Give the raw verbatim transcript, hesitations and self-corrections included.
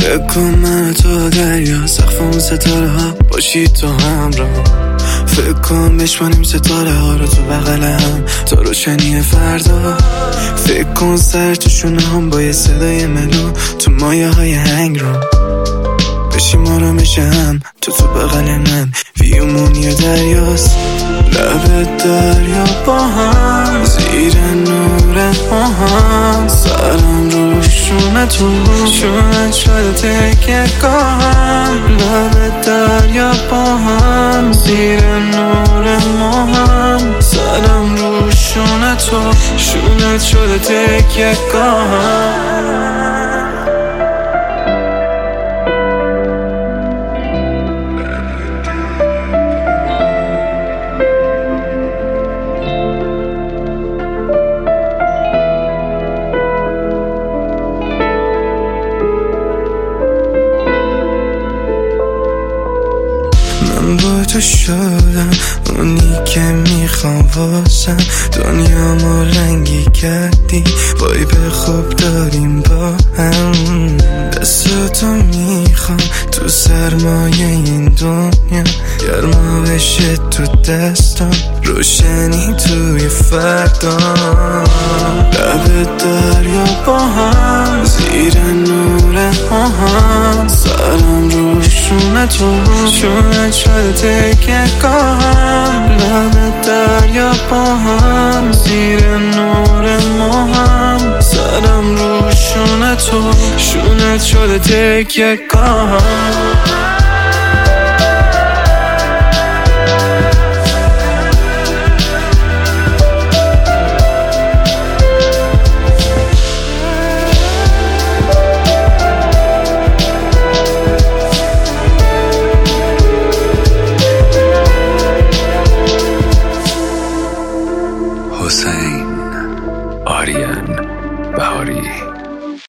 فکر کن من تو دریا، سقف اون ستاره ها باشی تو همراه. فکر کن بشمانیم ستاره ها رو تو بغل هم تا روشنی فردا. فکر کن سر تو شونه هم با یه صدای ملو تو مایه های هنگ رو بشیم آرامش هم تو تو بغل من. ویومونی دریاست لب دریا با هم زیر نور ماهم. سرم رو شونه تو شونه شده تکه گاهم. لب دریا با هم زیر نور ماهم. سرم رو شونه تو شونه شده تکه گاهم. من با تو شدم اونی که میخوام واسم. دنیا ما رنگی کردی وایب خوب داریم با هم. دستاتو میخوام تو سرمایه این دنیا. گرما بشه تو دستم روشنی توی فردا. لب دریا با هم زیر نور ماهم. سرم رو شونه تو شونه شده تکه گاهم. لب دریا با هم زیر نور ماهم. سرم رو شونه تو شونه شده تکه گاهم.